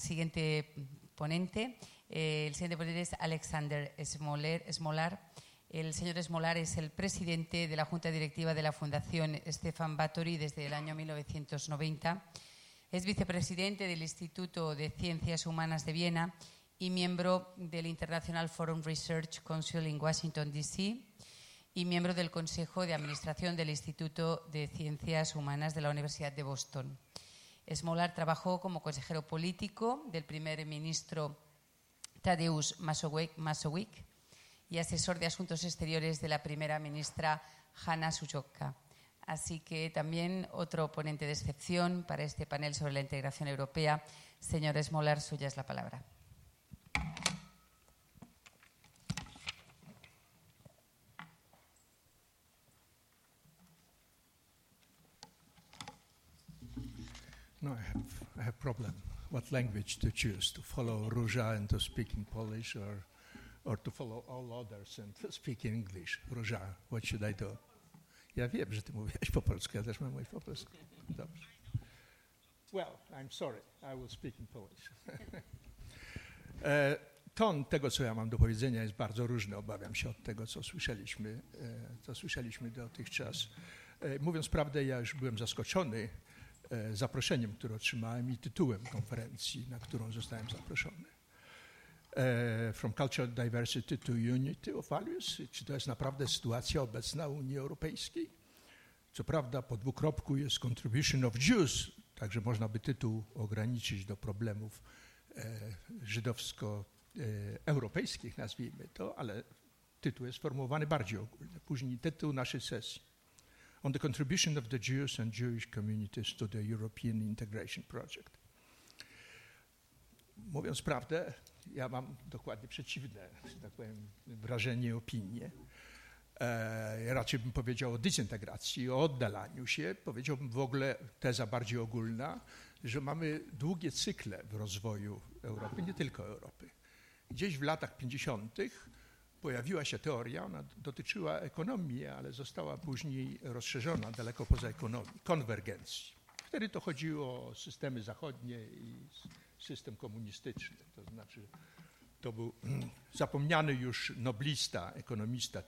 siguiente ponente. El siguiente ponente es Alexander Smolar. El señor Smolar es el presidente de la Junta Directiva de la Fundación Stefan Batory desde el año 1990. Es vicepresidente del Instituto de Ciencias Humanas de Viena y miembro del International Forum Research Council en Washington, D.C. y miembro del Consejo de Administración del Instituto de Ciencias Humanas de la Universidad de Boston. Smolar trabajó como consejero político del primer ministro Tadeusz Mazowiecki y asesor de Asuntos Exteriores de la primera ministra Hanna Żukowska. Así que también otro ponente de excepción para este panel sobre la integración europea. Señor Smolar, suya es la palabra. No, I have problem. What language to choose? To follow Róża and to speak in Polish, or to follow all others and to speak in English? Róża, what should I do? Ja wiem, że ty mówiłeś po polsku, ja też mam mówić po polsku. Dobrze. Well, I'm sorry, I will speak in Polish. Ton tego, co ja mam do powiedzenia, jest bardzo różny. Obawiam się od tego, co słyszeliśmy dotychczas. Mówiąc prawdę, ja już byłem zaskoczony zaproszeniem, które otrzymałem i tytułem konferencji, na którą zostałem zaproszony. From Cultural Diversity to Unity of Values. Czy to jest naprawdę sytuacja obecna w Unii Europejskiej? Co prawda po dwukropku jest Contribution of Jews, także można by tytuł ograniczyć do problemów żydowsko-europejskich, nazwijmy to, ale tytuł jest sformułowany bardziej ogólnie. Później tytuł naszej sesji. On the contribution of the Jews and Jewish communities to the European Integration Project. Mówiąc prawdę, ja mam dokładnie przeciwne, że tak powiem, wrażenie, opinię. Raczej bym powiedział o dezintegracji, o oddalaniu się. Powiedziałbym w ogóle, teza bardziej ogólna, że mamy długie cykle w rozwoju Europy, nie tylko Europy. Gdzieś w latach 50. pojawiła się teoria, ona dotyczyła ekonomii, ale została później rozszerzona daleko poza ekonomię, konwergencji. Wtedy to chodziło o systemy zachodnie i system komunistyczny, to znaczy to był zapomniany już noblista, ekonomista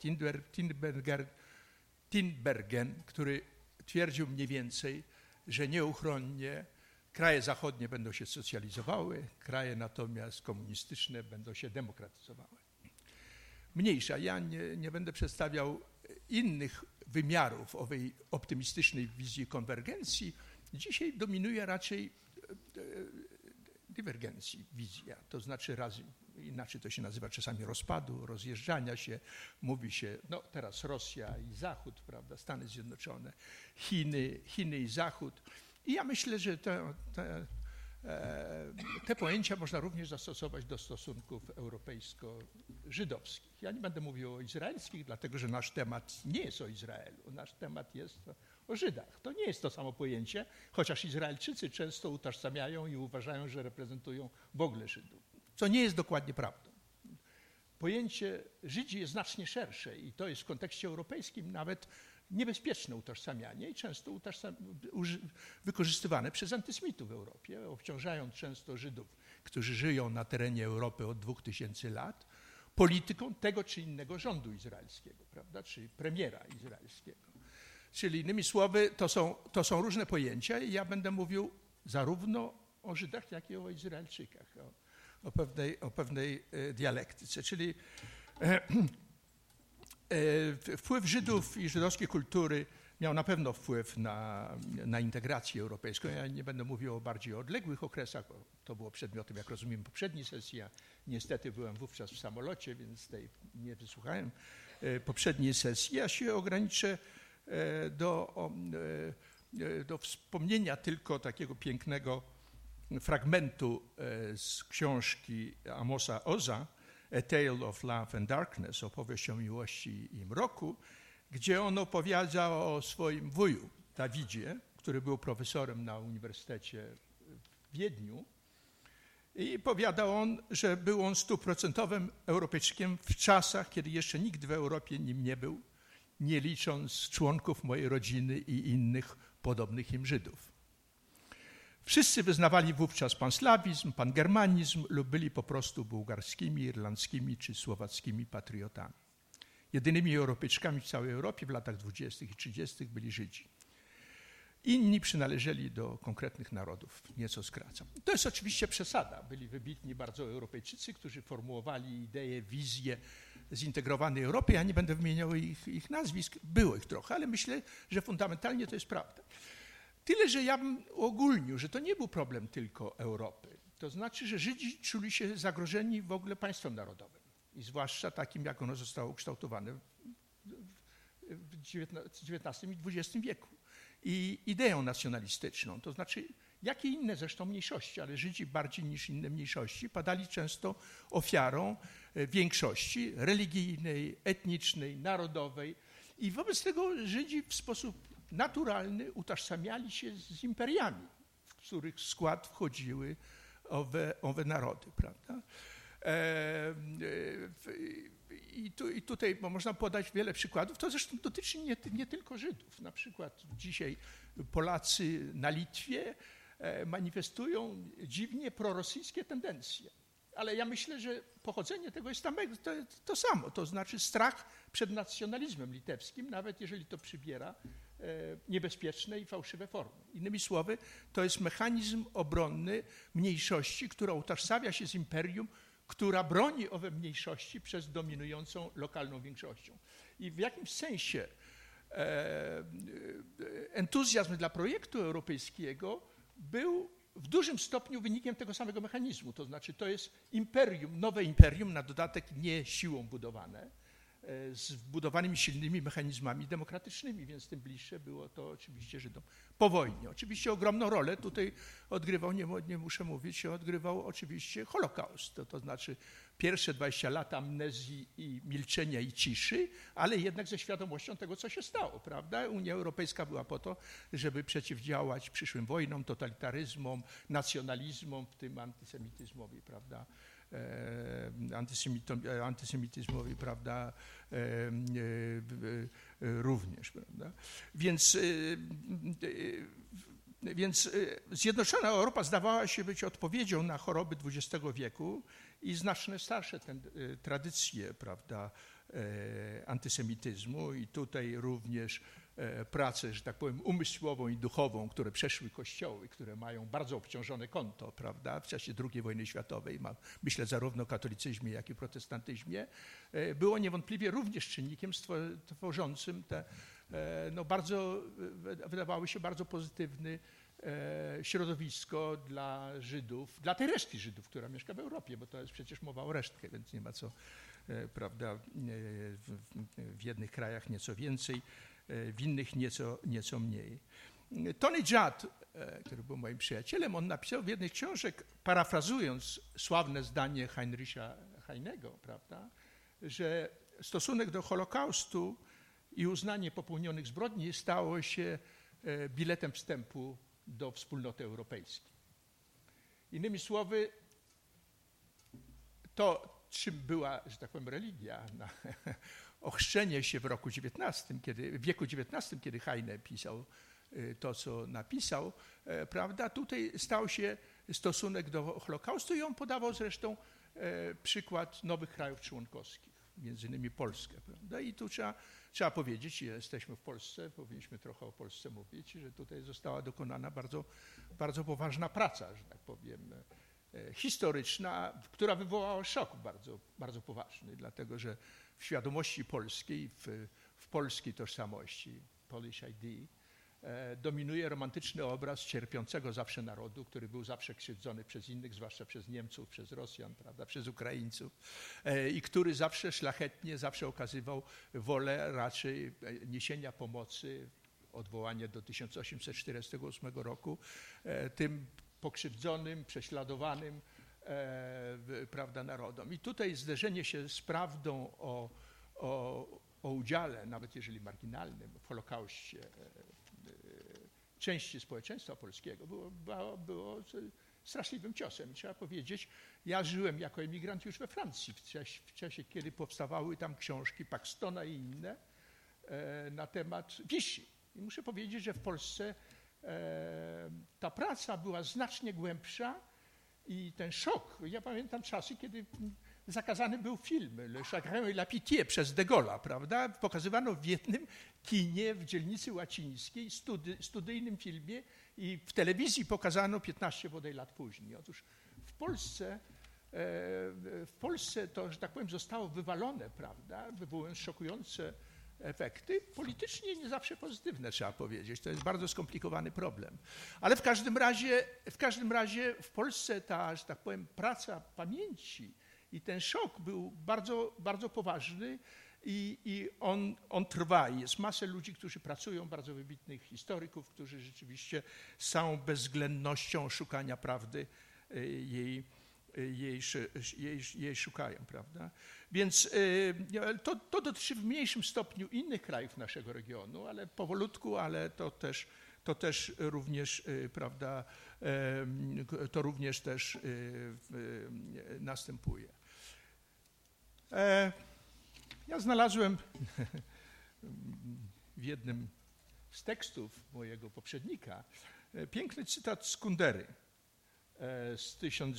Tinbergen, który twierdził mniej więcej, że nieuchronnie kraje zachodnie będą się socjalizowały, kraje natomiast komunistyczne będą się demokratyzowały. Mniejsza, ja nie będę przedstawiał innych wymiarów owej optymistycznej wizji konwergencji. Dzisiaj dominuje raczej dywergencji wizja, to znaczy inaczej to się nazywa czasami rozpadu, rozjeżdżania się, mówi się, no teraz Rosja i Zachód, prawda, Stany Zjednoczone, Chiny i Zachód. I ja myślę, że te pojęcia można również zastosować do stosunków europejsko-żydowskich. Ja nie będę mówił o izraelskich, dlatego że nasz temat nie jest o Izraelu, nasz temat jest o Żydach. To nie jest to samo pojęcie, chociaż Izraelczycy często utożsamiają i uważają, że reprezentują w ogóle Żydów, co nie jest dokładnie prawdą. Pojęcie Żydzi jest znacznie szersze i to jest w kontekście europejskim nawet niebezpieczne utożsamianie i często wykorzystywane przez antysemitów w Europie, obciążając często Żydów, którzy żyją na terenie Europy od 2000 lat, polityką tego czy innego rządu izraelskiego, prawda, czy premiera izraelskiego. Czyli innymi słowy, to są różne pojęcia i ja będę mówił zarówno o Żydach, jak i o Izraelczykach, o pewnej dialektyce. Czyli wpływ Żydów i żydowskiej kultury miał na pewno wpływ na integrację europejską. Ja nie będę mówił o bardziej odległych okresach, bo to było przedmiotem, jak rozumiem, poprzedniej sesji. Ja niestety byłem wówczas w samolocie, więc tej nie wysłuchałem poprzedniej sesji. Ja się ograniczę do wspomnienia tylko takiego pięknego fragmentu z książki Amosa Oza, A Tale of Love and Darkness, opowieść o miłości i mroku, gdzie on opowiadał o swoim wuju, Dawidzie, który był profesorem na Uniwersytecie w Wiedniu. I powiadał on, że był on 100% Europejczykiem w czasach, kiedy jeszcze nikt w Europie nim nie był, nie licząc członków mojej rodziny i innych podobnych im Żydów. Wszyscy wyznawali wówczas panslawizm, pangermanizm lub byli po prostu bułgarskimi, irlandzkimi czy słowackimi patriotami. Jedynymi Europejczykami w całej Europie w latach 20. i 30. byli Żydzi. Inni przynależeli do konkretnych narodów, nieco skracam. To jest oczywiście przesada. Byli wybitni bardzo Europejczycy, którzy formułowali idee, wizje zintegrowanej Europy. Ja nie będę wymieniał ich nazwisk, było ich trochę, ale myślę, że fundamentalnie to jest prawda. Tyle, że ja bym uogólnił, że to nie był problem tylko Europy. To znaczy, że Żydzi czuli się zagrożeni w ogóle państwem narodowym. I zwłaszcza takim, jak ono zostało ukształtowane w XIX i XX wieku. I ideą nacjonalistyczną, to znaczy jakie inne zresztą mniejszości, ale Żydzi bardziej niż inne mniejszości padali często ofiarą większości religijnej, etnicznej, narodowej i wobec tego Żydzi w sposób naturalny utożsamiali się z imperiami, w których skład wchodziły owe narody, prawda? I tutaj można podać wiele przykładów. To zresztą dotyczy nie tylko Żydów. Na przykład dzisiaj Polacy na Litwie manifestują dziwnie prorosyjskie tendencje. Ale ja myślę, że pochodzenie tego jest to samo. To znaczy strach przed nacjonalizmem litewskim, nawet jeżeli to przybiera niebezpieczne i fałszywe formy. Innymi słowy, to jest mechanizm obronny mniejszości, która utożsamia się z imperium, która broni owe mniejszości przed dominującą lokalną większością. I w jakimś sensie entuzjazm dla projektu europejskiego był w dużym stopniu wynikiem tego samego mechanizmu. To znaczy to jest imperium, nowe imperium, na dodatek nie siłą budowane, z wbudowanymi silnymi mechanizmami demokratycznymi, więc tym bliższe było to oczywiście Żydom. Po wojnie. Oczywiście ogromną rolę tutaj odgrywał, nie muszę mówić, odgrywał oczywiście Holokaust. To znaczy pierwsze 20 lat amnezji i milczenia i ciszy, ale jednak ze świadomością tego, co się stało, prawda? Unia Europejska była po to, żeby przeciwdziałać przyszłym wojnom, totalitaryzmom, nacjonalizmom, w tym antysemityzmowi, prawda? Antysemityzmowi, prawda, również, prawda. Więc zjednoczona Europa zdawała się być odpowiedzią na choroby XX wieku i znacznie starsze tradycje, prawda, antysemityzmu i tutaj również pracę, że tak powiem, umysłową i duchową, które przeszły kościoły, które mają bardzo obciążone konto, prawda, w czasie II wojny światowej, myślę zarówno o katolicyzmie, jak i protestantyzmie, było niewątpliwie również czynnikiem tworzącym te, no bardzo, wydawały się bardzo pozytywny środowisko dla Żydów, dla tej reszty Żydów, która mieszka w Europie, bo to jest przecież mowa o resztkę, więc nie ma co, prawda, w jednych krajach nieco więcej, w innych nieco mniej. Tony Judd, który był moim przyjacielem, on napisał w jednej z książek, parafrazując sławne zdanie Heinricha Heinego, prawda, że stosunek do Holokaustu i uznanie popełnionych zbrodni stało się biletem wstępu do wspólnoty europejskiej. Innymi słowy, to czym była, że tak powiem, religia, ochrzczenie się w roku XIX, w wieku XIX, kiedy Heine pisał to, co napisał, prawda, tutaj stał się stosunek do Holokaustu i on podawał zresztą przykład nowych krajów członkowskich, między innymi Polskę, prawda, i tu trzeba powiedzieć, jesteśmy w Polsce, powinniśmy trochę o Polsce mówić, że tutaj została dokonana bardzo, bardzo poważna praca, że tak powiem, historyczna, która wywołała szok bardzo, bardzo poważny, dlatego że w świadomości polskiej, w polskiej tożsamości, Polish ID, dominuje romantyczny obraz cierpiącego zawsze narodu, który był zawsze krzywdzony przez innych, zwłaszcza przez Niemców, przez Rosjan, prawda, przez Ukraińców i który zawsze szlachetnie, zawsze okazywał wolę raczej niesienia pomocy, odwołanie do 1848 roku, tym pokrzywdzonym, prześladowanym, prawda, narodom. I tutaj zderzenie się z prawdą o udziale, nawet jeżeli marginalnym, w Holokauście części społeczeństwa polskiego było straszliwym ciosem. I trzeba powiedzieć, ja żyłem jako emigrant już we Francji w czasie, kiedy powstawały tam książki Paxtona i inne na temat Vichy. I muszę powiedzieć, że w Polsce ta praca była znacznie głębsza i ten szok, ja pamiętam czasy, kiedy zakazany był film Le Chagrin et la Pitié przez de Gaulle'a, prawda? Pokazywano w jednym kinie w dzielnicy łacińskiej, studyjnym filmie i w telewizji pokazano 15 bodaj lat później. Otóż w Polsce to, że tak powiem, zostało wywalone, prawda? Wywołując szokujące efekty, politycznie nie zawsze pozytywne, trzeba powiedzieć. To jest bardzo skomplikowany problem. Ale w każdym razie w Polsce ta, że tak powiem, praca pamięci i ten szok był bardzo, bardzo poważny i on trwa. Jest masę ludzi, którzy pracują, bardzo wybitnych historyków, którzy rzeczywiście z całą bezwzględnością szukania prawdy jej szukają, prawda? Więc to dotyczy w mniejszym stopniu innych krajów naszego regionu, ale powolutku, ale to też również, prawda, to również też następuje. Ja znalazłem w jednym z tekstów mojego poprzednika piękny cytat z Kundery z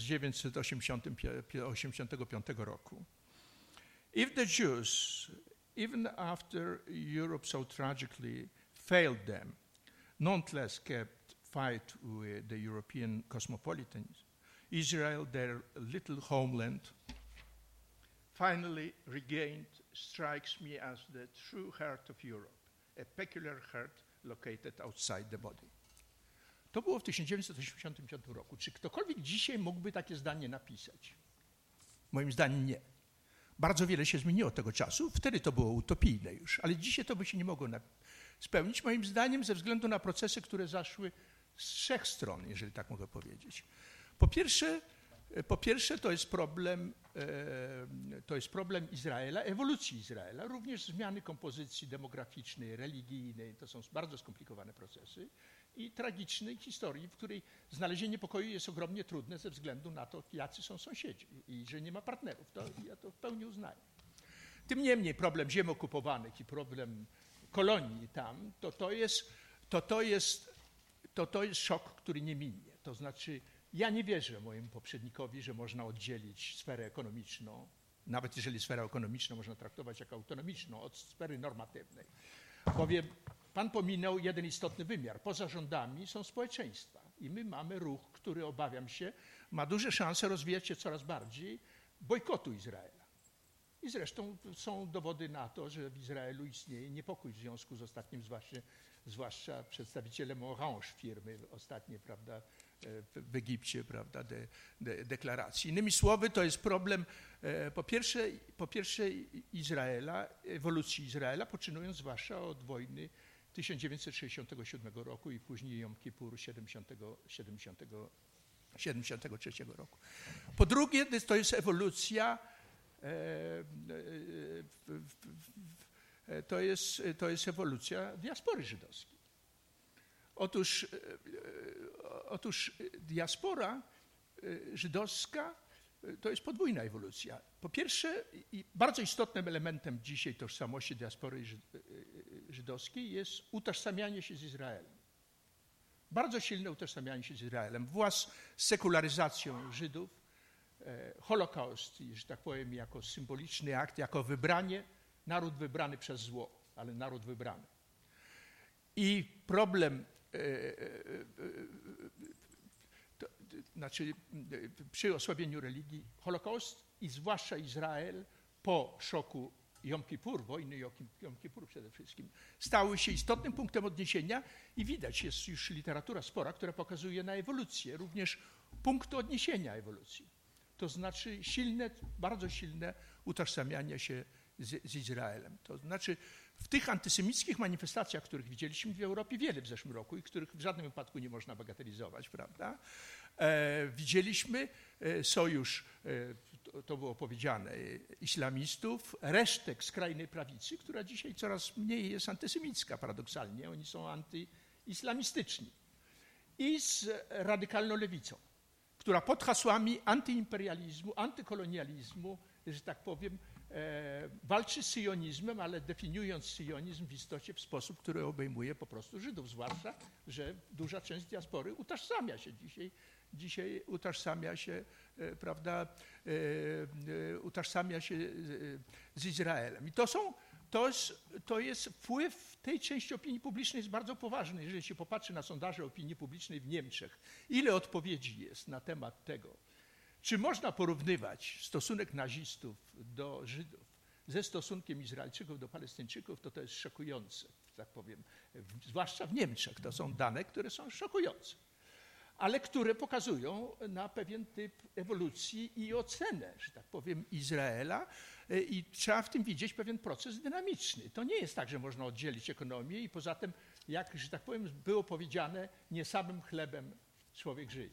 1985 roku. If the Jews, even after Europe so tragically failed them, nonetheless kept fight with the European cosmopolitans, Israel, their little homeland, finally regained, strikes me as the true heart of Europe, a peculiar heart located outside the body. To było w 1985 roku. Czy ktokolwiek dzisiaj mógłby takie zdanie napisać? Moim zdaniem nie. Bardzo wiele się zmieniło od tego czasu. Wtedy to było utopijne już, ale dzisiaj to by się nie mogło spełnić, moim zdaniem, ze względu na procesy, które zaszły z trzech stron, jeżeli tak mogę powiedzieć. Po pierwsze to jest problem Izraela, ewolucji Izraela, również zmiany kompozycji demograficznej, religijnej. To są bardzo skomplikowane procesy i tragicznej historii, w której znalezienie pokoju jest ogromnie trudne ze względu na to, jacy są sąsiedzi i że nie ma partnerów. Ja to w pełni uznaję. Tym niemniej problem ziem okupowanych i problem kolonii tam, to jest szok, który nie minie. To znaczy, ja nie wierzę mojemu poprzednikowi, że można oddzielić sferę ekonomiczną, nawet jeżeli sferę ekonomiczną można traktować jako autonomiczną, od sfery normatywnej. Bowiem pan pominął jeden istotny wymiar. Poza rządami są społeczeństwa i my mamy ruch, który, obawiam się, ma duże szanse rozwijać się coraz bardziej bojkotu Izraela. I zresztą są dowody na to, że w Izraelu istnieje niepokój w związku z ostatnim, zwłaszcza przedstawicielem Orange firmy ostatnie, prawda, w Egipcie, prawda, deklaracji. Innymi słowy, to jest problem po pierwsze Izraela, ewolucji Izraela, poczynując zwłaszcza od wojny 1967 roku i później Jom Kippur 1973 roku. Po drugie, to jest ewolucja, to jest ewolucja diaspory żydowskiej. Otóż diaspora żydowska to jest podwójna ewolucja. Po pierwsze, i bardzo istotnym elementem dzisiaj tożsamości diaspory żydowskiej jest utożsamianie się z Izraelem. Bardzo silne utożsamianie się z Izraelem wraz z sekularyzacją Żydów, Holokaust, że tak powiem, jako symboliczny akt, jako wybranie, naród wybrany przez zło, ale naród wybrany. I problem, znaczy przy osłabieniu religii, Holokaust i zwłaszcza Izrael po szoku Jom Kippur, wojny Jom Kippur przede wszystkim, stały się istotnym punktem odniesienia i widać, jest już literatura spora, która pokazuje na ewolucję, również punktu odniesienia ewolucji. To znaczy bardzo silne utożsamianie się z Izraelem. To znaczy w tych antysemickich manifestacjach, których widzieliśmy w Europie wiele w zeszłym roku i których w żadnym wypadku nie można bagatelizować, prawda? Widzieliśmy sojusz, to było powiedziane, islamistów, resztek skrajnej prawicy, która dzisiaj coraz mniej jest antysemicka paradoksalnie, oni są antyislamistyczni, i z radykalną lewicą, która pod hasłami antyimperializmu, antykolonializmu, że tak powiem, walczy z syjonizmem, ale definiując syjonizm w istocie w sposób, który obejmuje po prostu Żydów, zwłaszcza, że duża część diaspory utożsamia się dzisiaj utożsamia się, prawda, utożsamia się z Izraelem. I to jest wpływ tej części opinii publicznej jest bardzo poważny. Jeżeli się popatrzy na sondaże opinii publicznej w Niemczech, ile odpowiedzi jest na temat tego, czy można porównywać stosunek nazistów do Żydów ze stosunkiem Izraelczyków do Palestyńczyków, to jest szokujące, że tak powiem. Zwłaszcza w Niemczech. To są dane, które są szokujące, ale które pokazują na pewien typ ewolucji i ocenę, że tak powiem, Izraela i trzeba w tym widzieć pewien proces dynamiczny. To nie jest tak, że można oddzielić ekonomię i poza tym, jak, że tak powiem, było powiedziane, nie samym chlebem człowiek żyje.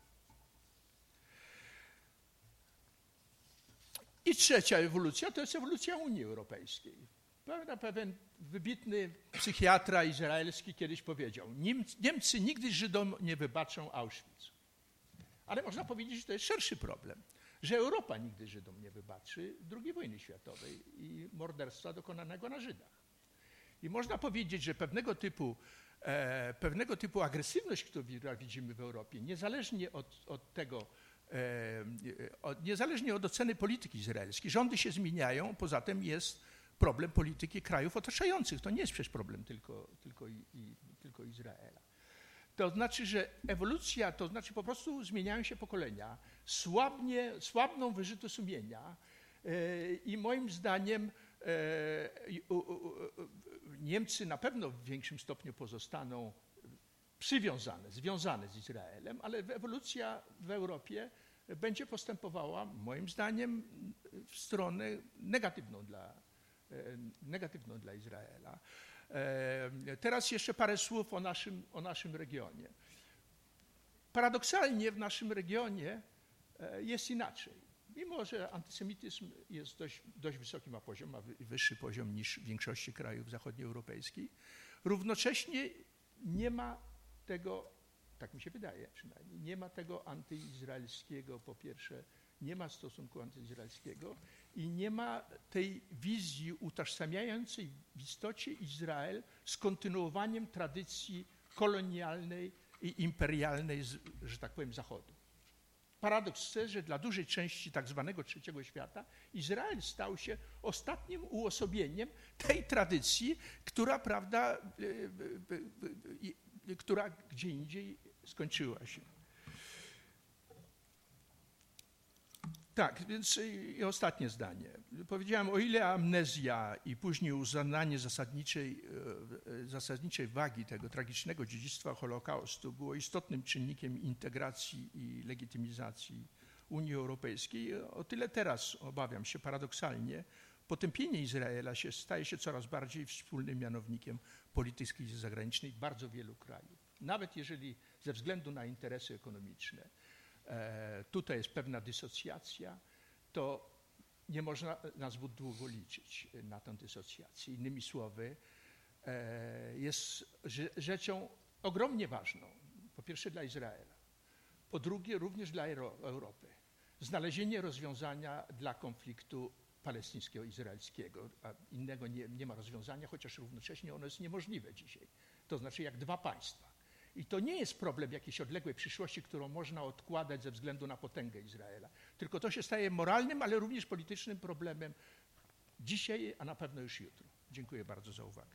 I trzecia ewolucja to jest ewolucja Unii Europejskiej. Pewien wybitny psychiatra izraelski kiedyś powiedział, Niemcy nigdy Żydom nie wybaczą Auschwitz. Ale można powiedzieć, że to jest szerszy problem, że Europa nigdy Żydom nie wybaczy II wojny światowej i morderstwa dokonanego na Żydach. I można powiedzieć, że pewnego typu agresywność, którą widzimy w Europie, niezależnie od tego, niezależnie od oceny polityki izraelskiej, rządy się zmieniają, poza tym jest problem polityki krajów otaczających. To nie jest przecież problem tylko Izraela. To znaczy, że ewolucja, to znaczy po prostu zmieniają się pokolenia, słabną wyrzuty sumienia i moim zdaniem Niemcy na pewno w większym stopniu pozostaną związane z Izraelem, ale ewolucja w Europie będzie postępowała moim zdaniem w stronę negatywną dla Izraela. Teraz jeszcze parę słów o naszym regionie. Paradoksalnie w naszym regionie jest inaczej. Mimo że antysemityzm jest dość wysoki, ma wyższy poziom niż w większości krajów zachodnioeuropejskich, równocześnie nie ma tego, tak mi się wydaje przynajmniej, nie ma tego antyizraelskiego, po pierwsze, nie ma stosunku antyizraelskiego i nie ma tej wizji utożsamiającej w istocie Izrael z kontynuowaniem tradycji kolonialnej i imperialnej, że tak powiem, Zachodu. Paradoks chce, że dla dużej części tak zwanego trzeciego świata Izrael stał się ostatnim uosobieniem tej tradycji, która, prawda, która gdzie indziej skończyła się. Tak, więc i ostatnie zdanie. Powiedziałem, o ile amnezja i później uznanie zasadniczej wagi tego tragicznego dziedzictwa Holokaustu było istotnym czynnikiem integracji i legitymizacji Unii Europejskiej, o tyle teraz, obawiam się paradoksalnie, potępienie Izraela staje się coraz bardziej wspólnym mianownikiem polityki zagranicznej bardzo wielu krajów. Nawet jeżeli ze względu na interesy ekonomiczne tutaj jest pewna dysocjacja, to nie można na zbyt długo liczyć na tę dysocjację. Innymi słowy, jest rzeczą ogromnie ważną, po pierwsze dla Izraela, po drugie również dla Europy, znalezienie rozwiązania dla konfliktu palestyńsko-izraelskiego, a innego nie ma rozwiązania, chociaż równocześnie ono jest niemożliwe dzisiaj. To znaczy jak dwa państwa. I to nie jest problem jakiejś odległej przyszłości, którą można odkładać ze względu na potęgę Izraela, tylko to się staje moralnym, ale również politycznym problemem dzisiaj, a na pewno już jutro. Dziękuję bardzo za uwagę.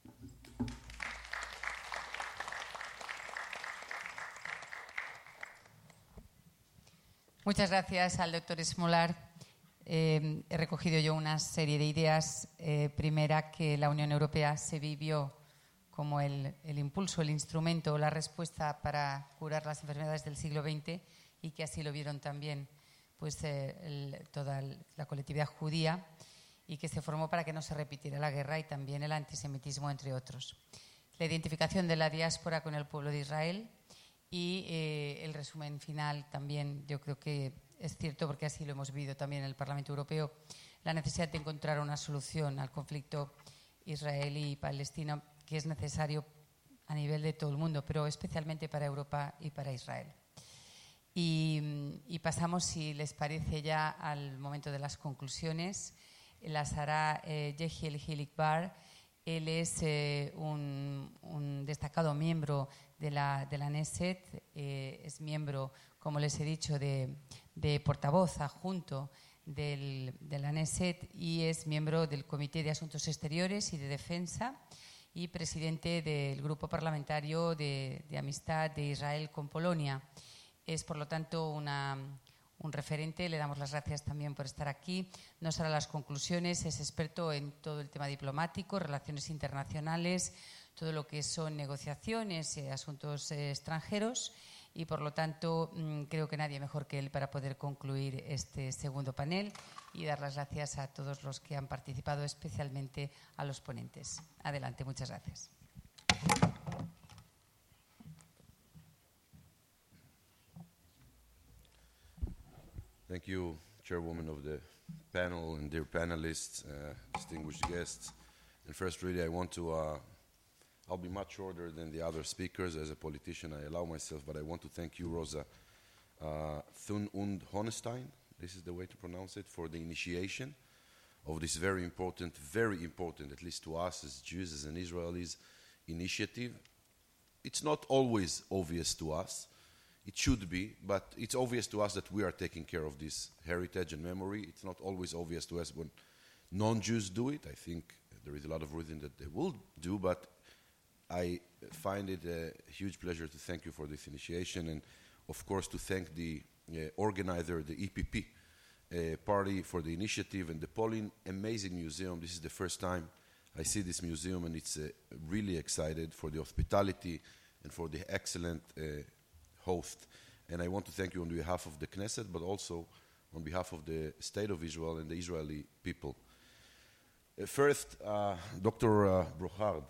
Muchas gracias al doctor Smolar. He recogido yo una serie de ideas. Primera, que la Unión Europea se vivió como el impulso, el instrumento o la respuesta para curar las enfermedades del siglo XX y que así lo vieron también pues, toda la colectividad judía y que se formó para que no se repitiera la guerra y también el antisemitismo, entre otros. La identificación de la diáspora con el pueblo de Israel y el resumen final también, yo creo que es cierto porque así lo hemos vivido también en el Parlamento Europeo, la necesidad de encontrar una solución al conflicto israelí y palestino que es necesario a nivel de todo el mundo, pero especialmente para Europa y para Israel. Y pasamos, si les parece, ya al momento de las conclusiones. la hará Yehiel Hilik Bar. Él es un destacado miembro de la Knesset, es miembro, como les he dicho, de portavoz adjunto de la Knesset y es miembro del Comité de Asuntos Exteriores y de Defensa y presidente del Grupo Parlamentario de Amistad de Israel con Polonia. Es, por lo tanto, un referente. Le damos las gracias también por estar aquí. Nos hará las conclusiones. Es experto en todo el tema diplomático, relaciones internacionales, todo lo que son negociaciones, asuntos extranjeros y, por lo tanto, creo que nadie mejor que él para poder concluir este segundo panel y dar las gracias a todos los que han participado, especialmente a los ponentes. Adelante, muchas gracias. Thank you, Chairwoman of the panel and dear panelists, distinguished guests. And first, really, I want to, I'll be much shorter than the other speakers. As a politician, I allow myself, but I want to thank you, Rosa Thun und Honestein, this is the way to pronounce it, for the initiation of this very important, at least to us as Jews, as an Israelis, initiative. It's not always obvious to us. It should be, but it's obvious to us that we are taking care of this heritage and memory. It's not always obvious to us when non-Jews do it. I think there is a lot of reason that they will do, but I find it a huge pleasure to thank you for this initiation and, of course, to thank the organizer, the EPP party, for the initiative, and the Polin Amazing Museum. This is the first time I see this museum, and it's really excited for the hospitality and for the excellent host. And I want to thank you on behalf of the Knesset, but also on behalf of the State of Israel and the Israeli people. First, Dr. Brochard,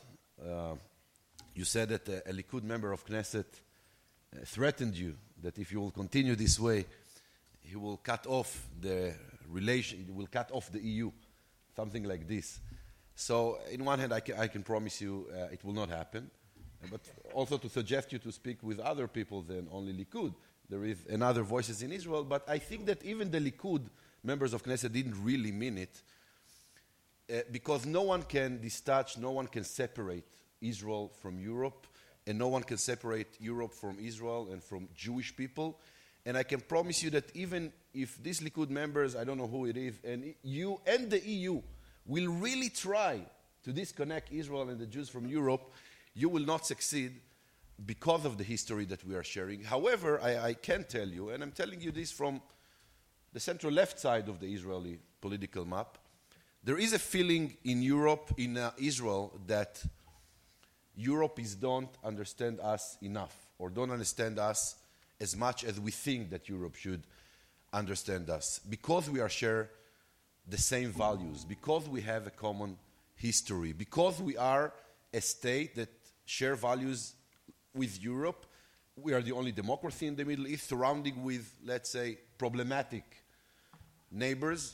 you said that a Likud member of Knesset threatened you that if you will continue this way, he will cut off the relation, he will cut off the EU, something like this. So, in one hand, I can promise you it will not happen. But also to suggest you to speak with other people than only Likud. There is another voices in Israel, but I think that even the Likud members of Knesset didn't really mean it because no one can detach, no one can separate Israel from Europe, and no one can separate Europe from Israel and from Jewish people. And I can promise you that even if these Likud members, I don't know who it is, and you and the EU will really try to disconnect Israel and the Jews from Europe, you will not succeed because of the history that we are sharing. However, I can tell you, and I'm telling you this from the central left side of the Israeli political map, there is a feeling in Europe, in Israel, that Europeans don't understand us enough or don't understand us as much as we think that Europe should understand us because we are share the same values, because we have a common history, because we are a state that share values with Europe. We are the only democracy in the Middle East, surrounding with, let's say, problematic neighbors.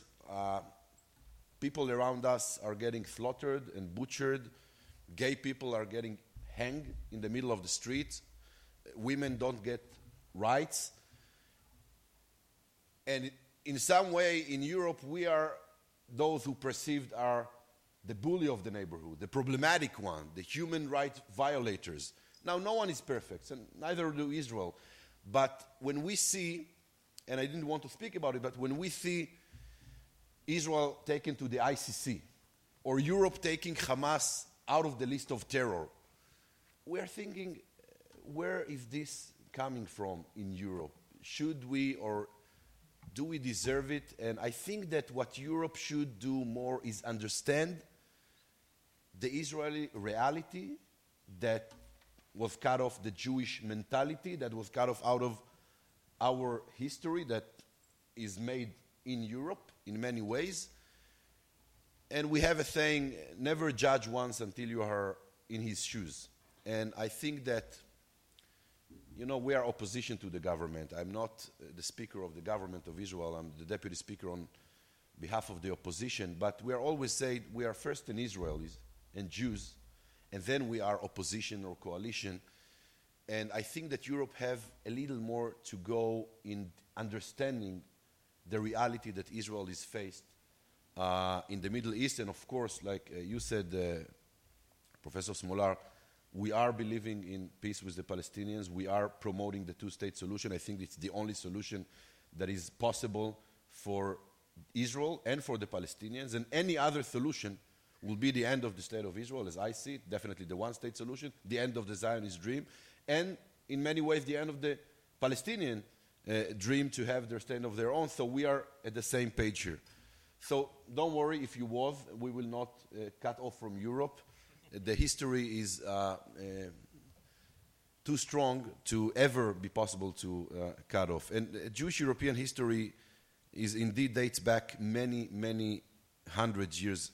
People around us are getting slaughtered and butchered. Gay people are getting hanged in the middle of the street. Women don't get rights. And in some way, in Europe, we are those who perceived are the bully of the neighborhood, the problematic one, the human rights violators. Now, no one is perfect, and neither do Israel. But when we see, and I didn't want to speak about it, but when we see Israel taken to the ICC, or Europe taking Hamas out of the list of terror, we are thinking, where is this coming from in Europe? Should we, or do we deserve it? And I think that what Europe should do more is understand the Israeli reality that was cut off, the Jewish mentality that was cut off out of our history that is made in Europe in many ways. And we have a saying, never judge once until you are in his shoes. And I think that, you know, we are opposition to the government. I'm not the speaker of the government of Israel. I'm the deputy speaker on behalf of the opposition. But we are always saying we are first an Israelis and Jews, and then we are opposition or coalition. And I think that Europe have a little more to go in understanding the reality that Israel is faced in the Middle East. And of course, like you said, Professor Smolar, we are believing in peace with the Palestinians. We are promoting the two-state solution. I think it's the only solution that is possible for Israel and for the Palestinians. And any other solution will be the end of the state of Israel, as I see it, definitely the one-state solution, the end of the Zionist dream, and in many ways the end of the Palestinian dream to have their state of their own. So we are at the same page here. So don't worry, if you was, we will not cut off from Europe. The history is too strong to ever be possible to cut off. And Jewish European history is indeed dates back many, many hundreds years,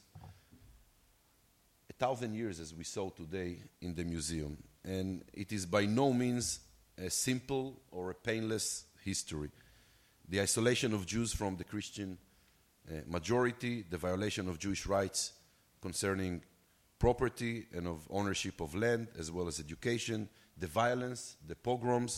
1,000 years as we saw today in the museum. And it is by no means a simple or a painless history. The isolation of Jews from the Christian majority, the violation of Jewish rights concerning property and of ownership of land, as well as education, the violence, the pogroms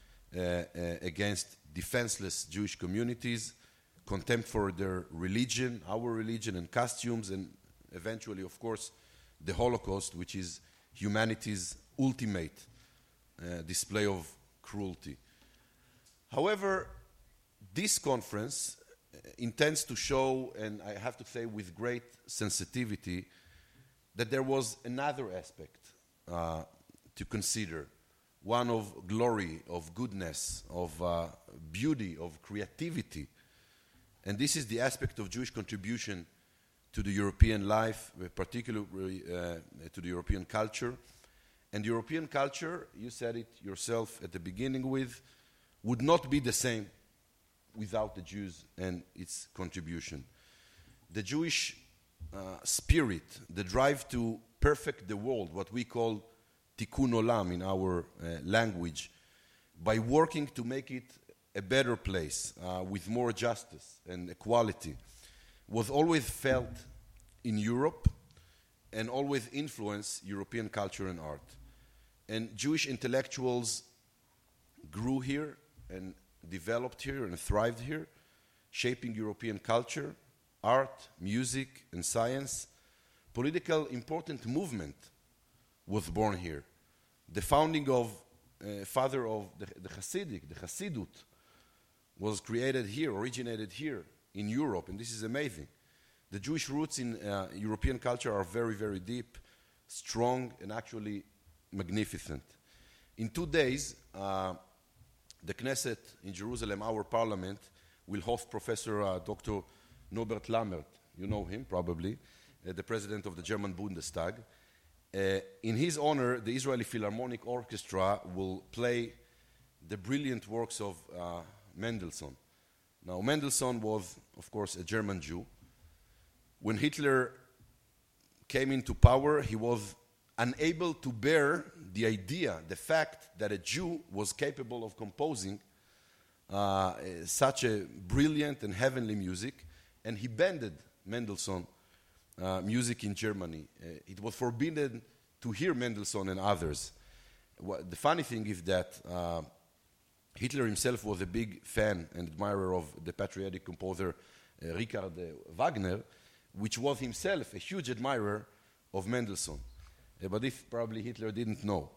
against defenseless Jewish communities, contempt for their religion, our religion and costumes, and eventually, of course, the Holocaust, which is humanity's ultimate display of cruelty. However, this conference intends to show, and I have to say with great sensitivity, that there was another aspect to consider, one of glory, of goodness, of beauty, of creativity. And this is the aspect of Jewish contribution to the European life, particularly to the European culture. And European culture, you said it yourself at the beginning would not be the same without the Jews and its contribution. The Jewish spirit, the drive to perfect the world, what we call tikkun olam in our language, by working to make it a better place with more justice and equality, was always felt in Europe and always influenced European culture and art. And Jewish intellectuals grew here and developed here and thrived here, shaping European culture, art, music, and science. Political important movement was born here. The founding of father of the Hasidut, was created here, originated here in Europe, and this is amazing. The Jewish roots in European culture are very, very deep, strong, and actually magnificent. In 2 days, the Knesset in Jerusalem, our parliament, will host Professor Dr. Norbert Lammert. You know him, probably, the president of the German Bundestag. In his honor, the Israeli Philharmonic Orchestra will play the brilliant works of Mendelssohn. Now, Mendelssohn was, of course, a German Jew. When Hitler came into power, he was unable to bear the idea, the fact that a Jew was capable of composing such a brilliant and heavenly music, and he banned Mendelssohn music in Germany. It was forbidden to hear Mendelssohn and others. The funny thing is that Hitler himself was a big fan and admirer of the patriotic composer Richard Wagner, which was himself a huge admirer of Mendelssohn. But this probably Hitler didn't know.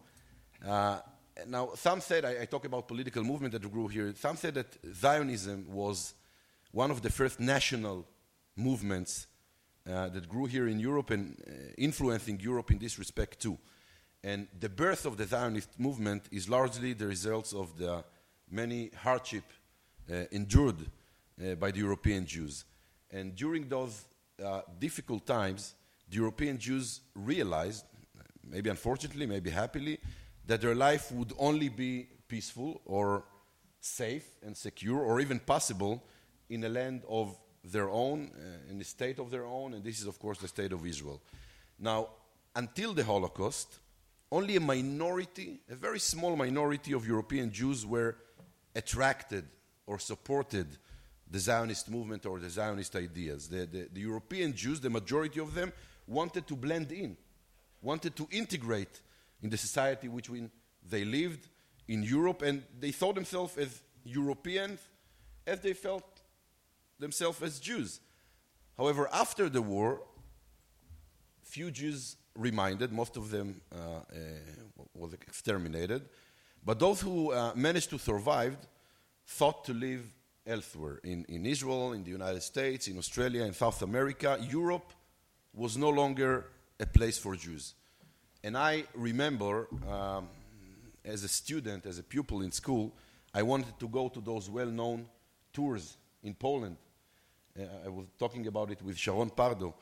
Now, some said, I talk about political movement that grew here, some said that Zionism was one of the first national movements that grew here in Europe and influencing Europe in this respect too. And the birth of the Zionist movement is largely the results of the many hardship endured by the European Jews. And during those difficult times, the European Jews realized, maybe unfortunately, maybe happily, that their life would only be peaceful or safe and secure or even possible in a land of their own, in a state of their own, and this is, of course, the state of Israel. Now, until the Holocaust, only a minority, a very small minority of European Jews were attracted or supported the Zionist movement or the Zionist ideas. The European Jews, the majority of them, wanted to blend in, wanted to integrate in the society which they lived in Europe, and they thought themselves as Europeans as they felt themselves as Jews. However, after the war, few Jews remained, most of them was exterminated, but those who managed to survive thought to live elsewhere, in Israel, in the United States, in Australia, in South America. Europe was no longer a place for Jews. And I remember, as a student, as a pupil in school, I wanted to go to those well-known tours in Poland. I was talking about it with Sharon Pardo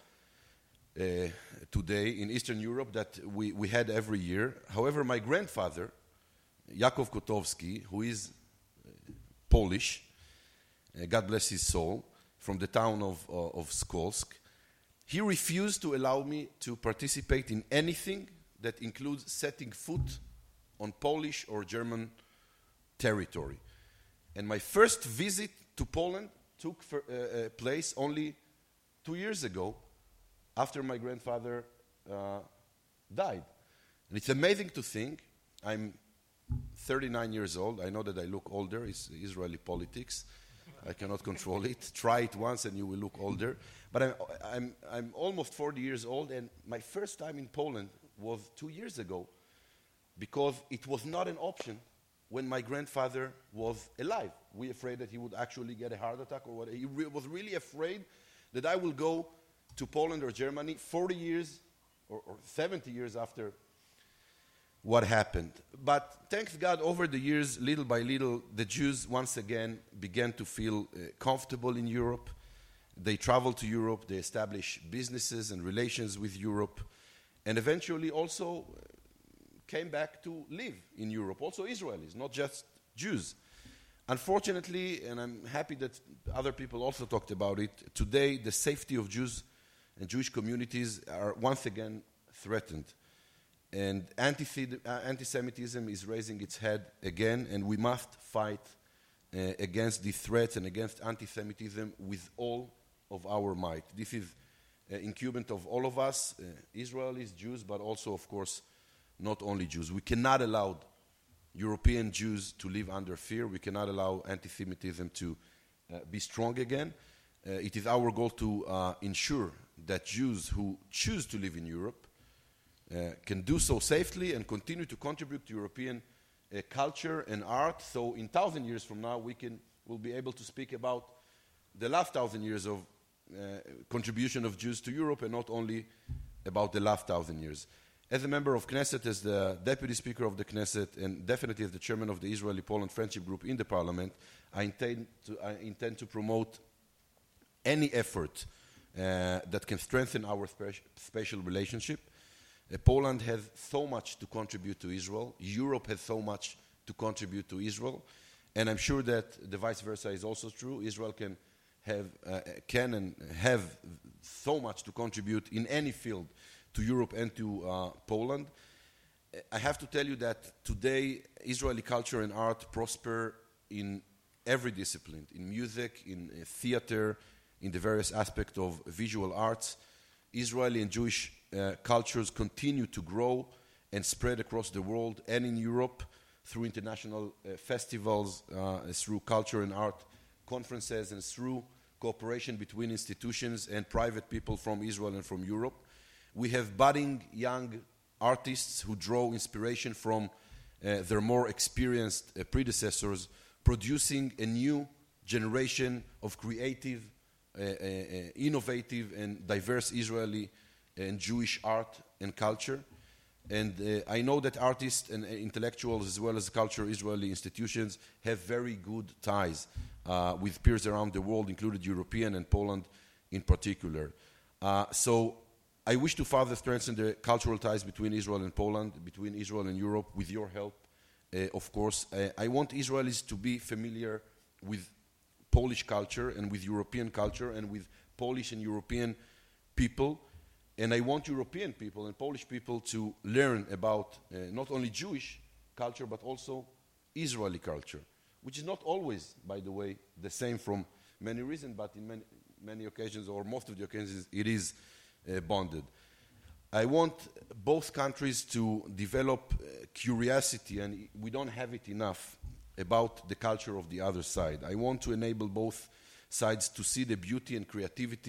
today in Eastern Europe that we had every year. However, my grandfather, Yakov Kotowski, who is Polish, God bless his soul, from the town of Skolsk, he refused to allow me to participate in anything that includes setting foot on Polish or German territory. And my first visit to Poland took place only 2 years ago, after my grandfather died. And it's amazing to think, I'm 39 years old. I know that I look older. It's Israeli politics. I cannot control it. Try it once and you will look older. But I'm almost 40 years old, and my first time in Poland was 2 years ago, because it was not an option when my grandfather was alive. We were afraid that he would actually get a heart attack or what. He was really afraid that I will go to Poland or Germany 40 years or 70 years after what happened. But thanks God, over the years, little by little, the Jews once again began to feel comfortable in Europe. They traveled to Europe, they established businesses and relations with Europe, and eventually also came back to live in Europe, also Israelis, not just Jews. Unfortunately, and I'm happy that other people also talked about it, today the safety of Jews and Jewish communities are once again threatened. And anti-Semitism is raising its head again, and we must fight against these threats and against anti-Semitism with all of our might. This is incumbent of all of us, Israelis, Jews, but also, of course, not only Jews. We cannot allow European Jews to live under fear. We cannot allow anti-Semitism to be strong again. It is our goal to ensure that Jews who choose to live in Europe can do so safely and continue to contribute to European culture and art. So in 1,000 years from now, we'll be able to speak about the last 1,000 years of contribution of Jews to Europe, and not only about the last 1,000 years. As a member of Knesset, as the Deputy Speaker of the Knesset, and definitely as the Chairman of the Israeli-Poland Friendship Group in the Parliament, I intend to promote any effort that can strengthen our special relationship. Poland has so much to contribute to Israel. Europe has so much to contribute to Israel. And I'm sure that the vice versa is also true. Israel can and have so much to contribute in any field to Europe and to Poland. I have to tell you that today Israeli culture and art prosper in every discipline, in music, in theater, in the various aspects of visual arts. Israeli and Jewish cultures continue to grow and spread across the world and in Europe through international festivals, through culture and art conferences, and through cooperation between institutions and private people from Israel and from Europe. We have budding young artists who draw inspiration from their more experienced predecessors, producing a new generation of creative, innovative and diverse Israeli and Jewish art and culture. And I know that artists and intellectuals, as well as cultural Israeli institutions, have very good ties with peers around the world, including European and Poland in particular. So I wish to further strengthen the cultural ties between Israel and Poland, between Israel and Europe, with your help, of course. I want Israelis to be familiar with Polish culture and with European culture and with Polish and European people. And I want European people and Polish people to learn about not only Jewish culture, but also Israeli culture, which is not always, by the way, the same from many reasons, but in many occasions, or most of the occasions, it is bonded. I want both countries to develop curiosity, and we don't have it enough, about the culture of the other side. I want to enable both sides to see the beauty and creativity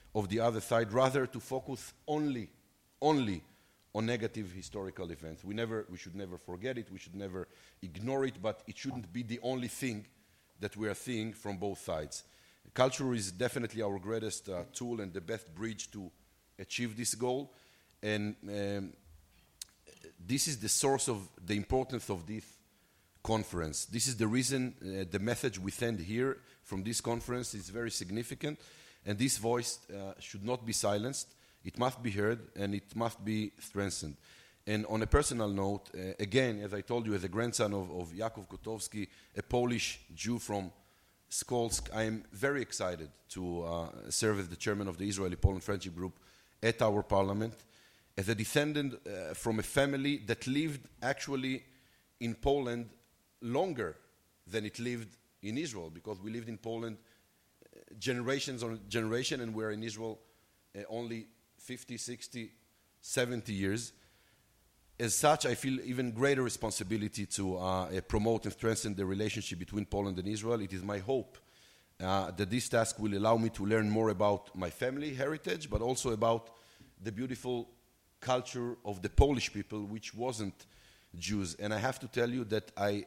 of the other side, rather to focus only on negative historical events. We should never forget it, we should never ignore it, but it shouldn't be the only thing that we are seeing from both sides. Culture is definitely our greatest tool and the best bridge to achieve this goal. And this is the source of the importance of this conference. This is the reason the message we send here from this conference is very significant, and this voice should not be silenced. It must be heard, and it must be strengthened. And on a personal note, again, as I told you, as a grandson of Yakov Kotowski, a Polish Jew from Skolsk, I am very excited to serve as the chairman of the Israeli-Poland Friendship Group at our parliament, as a descendant from a family that lived actually in Poland longer than it lived in Israel, because we lived in Poland generations on generation, and we're in Israel only 50, 60, 70 years. As such, I feel even greater responsibility to promote and strengthen the relationship between Poland and Israel. It is my hope that this task will allow me to learn more about my family heritage, but also about the beautiful culture of the Polish people, which wasn't Jews. And I have to tell you that I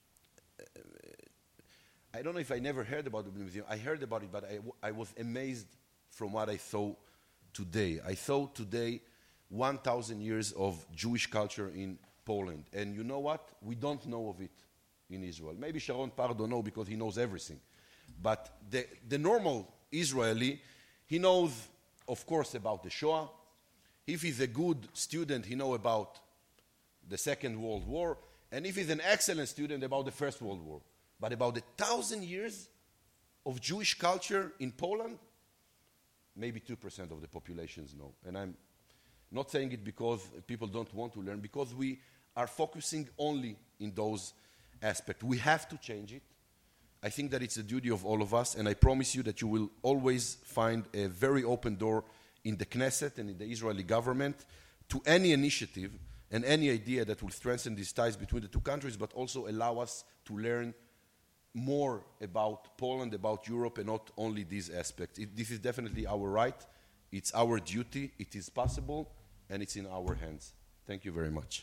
don't know if I never heard about the museum. I heard about it, but I was amazed from what I saw today. I saw today 1,000 years of Jewish culture in Poland. And you know what? We don't know of it in Israel. Maybe Sharon Pardo knows because he knows everything. But the normal Israeli, he knows, of course, about the Shoah. If he's a good student, he knows about the Second World War. And if he's an excellent student, about the First World War. But about 1,000 years of Jewish culture in Poland, maybe 2% of the populations know. And I'm not saying it because people don't want to learn, because we are focusing only in those aspects. We have to change it. I think that it's a duty of all of us, and I promise you that you will always find a very open door in the Knesset and in the Israeli government to any initiative and any idea that will strengthen these ties between the two countries, but also allow us to learn more about Poland, about Europe, and not only these aspects. This is definitely our right. It's our duty. It is possible, and it's in our hands. Thank you very much.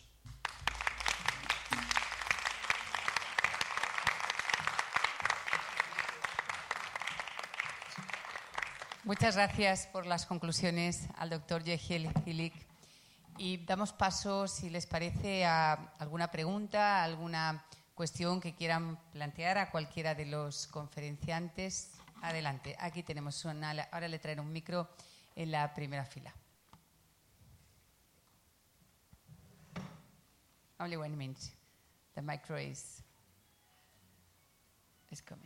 Muchas gracias por las conclusiones al doctor Yehiel Hilik. Y damos paso, si les parece, a alguna pregunta, alguna cuestión que quieran plantear a cualquiera de los conferenciantes. Adelante. Aquí tenemos ahora le traen un micro en la primera fila. Only 1 minute. The micro is coming.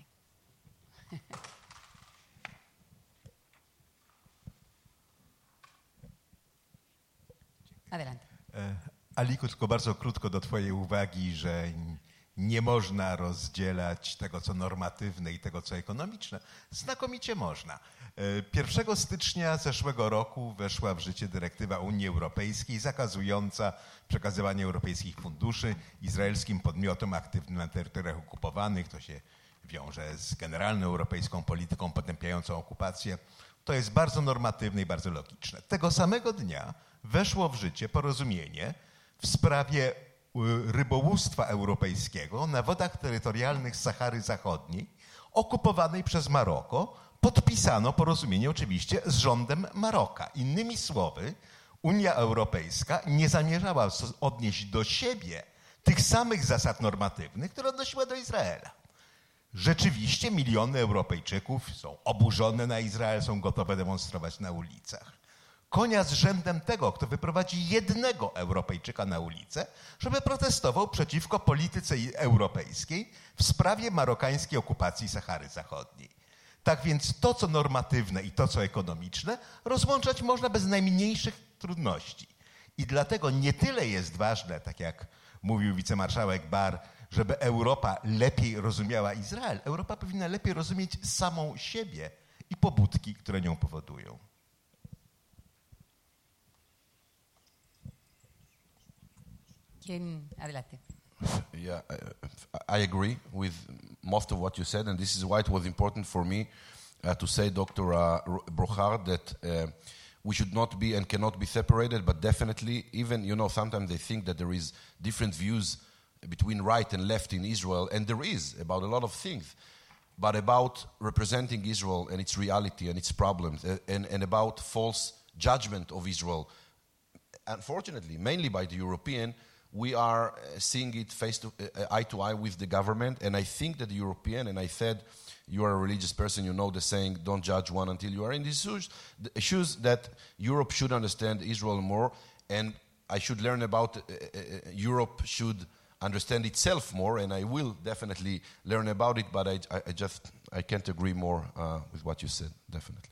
Adelante. Aliku, tylko bardzo krótko do twojej uwagi, że nie można rozdzielać tego, co normatywne i tego, co ekonomiczne. Znakomicie można. 1 stycznia zeszłego roku weszła w życie dyrektywa Unii Europejskiej zakazująca przekazywania europejskich funduszy izraelskim podmiotom aktywnym na terytoriach okupowanych. To się wiąże z generalną europejską polityką potępiającą okupację. To jest bardzo normatywne i bardzo logiczne. Tego samego dnia weszło w życie porozumienie w sprawie rybołówstwa europejskiego na wodach terytorialnych Sahary Zachodniej, okupowanej przez Maroko. Podpisano porozumienie oczywiście z rządem Maroka. Innymi słowy, Unia Europejska nie zamierzała odnieść do siebie tych samych zasad normatywnych, które odnosiła do Izraela. Rzeczywiście miliony Europejczyków są oburzone na Izrael, są gotowe demonstrować na ulicach. Konia z rzędem tego, kto wyprowadzi jednego Europejczyka na ulicę, żeby protestował przeciwko polityce europejskiej w sprawie marokańskiej okupacji Sahary Zachodniej. Tak więc to, co normatywne i to, co ekonomiczne, rozłączać można bez najmniejszych trudności. I dlatego nie tyle jest ważne, tak jak mówił wicemarszałek Bar, żeby Europa lepiej rozumiała Izrael. Europa powinna lepiej rozumieć samą siebie i pobudki, które nią powodują. Adelante. Yeah, I agree with most of what you said, and this is why it was important for me to say, Dr. Brochard, that we should not be and cannot be separated, but definitely, even, sometimes they think that there is different views between right and left in Israel, and there is about a lot of things, but about representing Israel and its reality and its problems, and about false judgment of Israel. Unfortunately, mainly by the European, we are seeing it eye to eye with the government, and I think that the European, and I said, you are a religious person, you know the saying, don't judge one until you are in these shoes, that Europe should understand Israel more, and I should learn about Europe should understand itself more, and I will definitely learn about it, but I can't agree more with what you said, definitely.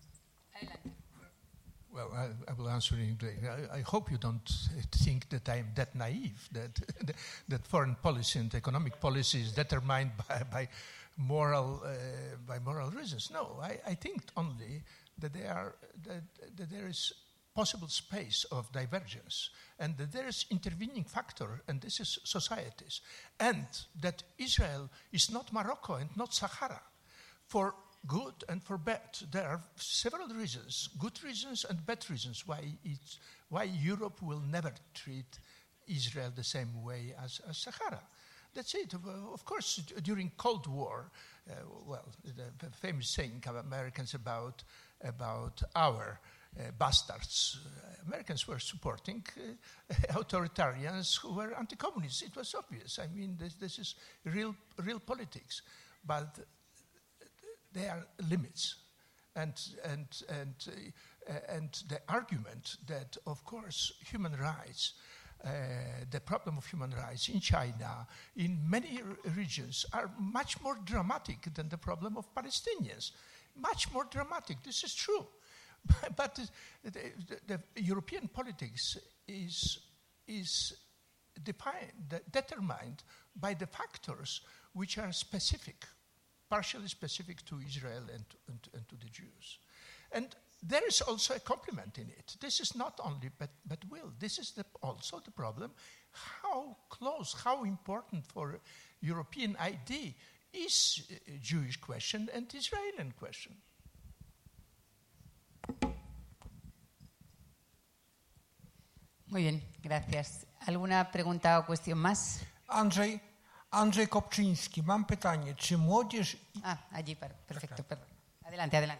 Well, I will answer in English. I hope you don't think that I am that naive, that foreign policy and economic policy is determined by moral reasons. No, I think only that there is possible space of divergence, and that there is intervening factor, and this is societies, and that Israel is not Morocco and not Sahara. For good and for bad, there are several reasons, good reasons and bad reasons, why Europe will never treat Israel the same way as Sahara. That's it. Of course, during Cold War, the famous saying of Americans about our bastards. Americans were supporting authoritarians who were anti-communists. It was obvious. I mean, this is real politics, but there are limits, and the argument that, of course, human rights. The problem of human rights in China, in many regions, are much more dramatic than the problem of Palestinians. Much more dramatic. This is true. But the European politics is determined by the factors which are specific, partially specific to Israel and to the Jews. And there is also a complement in it. This is not only but will. This is also the problem. How close, how important for European idea is Jewish question and Israeli question? Muy bien, gracias. ¿Alguna pregunta o cuestión más? Andrzej Kopczyński, mam pytanie, czy młodzież... Allí, perfecto, perdón. Adelante.